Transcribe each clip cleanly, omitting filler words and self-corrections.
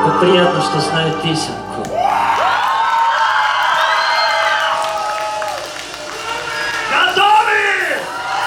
Как приятно, что знают песенку. Готовы?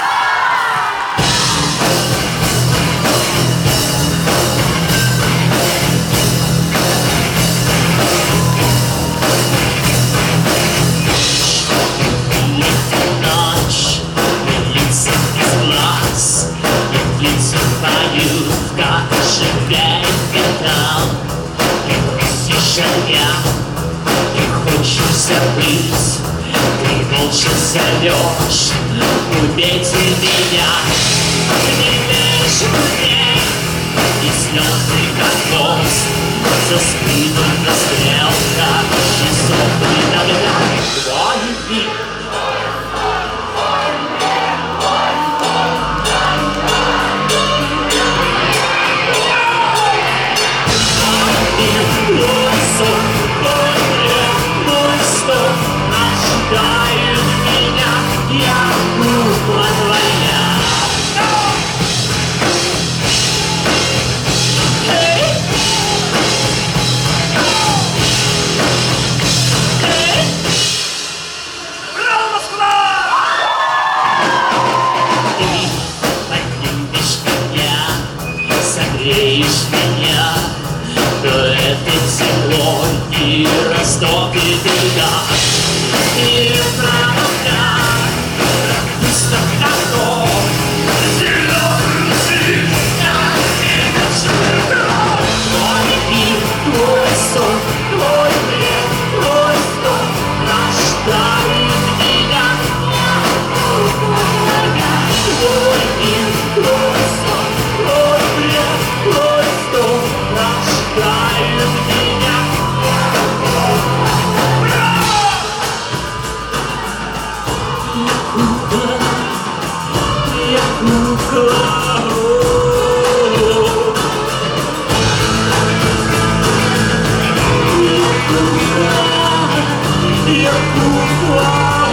Ночь, лица из глаз, и птицы поют, как живет металл. И просишь огня, и хочешь забыть, ты молча зовешь, убейте меня. Не веришь мне, и слезы как мост, за спину стрелка, часов иногда твой вид. Согреешь меня, то это тепло и растопит беда. И правда, пусто окно, зеленый цвет, это живо. Твой мир, твой сон, твой бред, твой стон рождает меня. Твой мир, твой сон, твой бред, твой стон рождает меня. Я кукла, я кукла.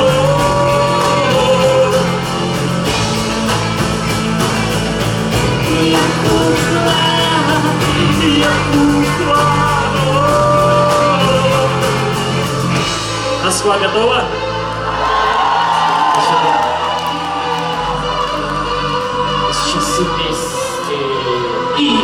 Москва готова? Сейчас вместе и...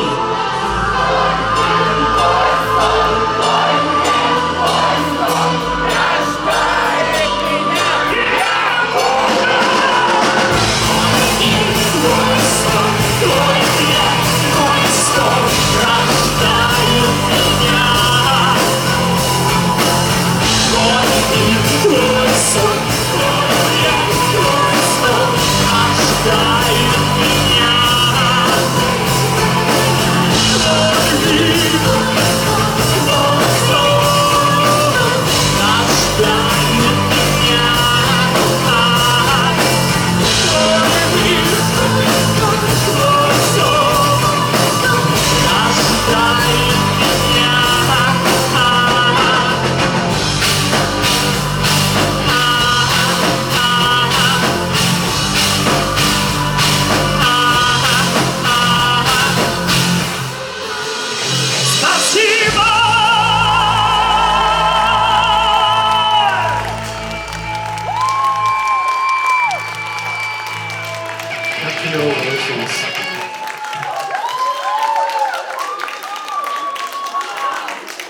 Как клево получилось.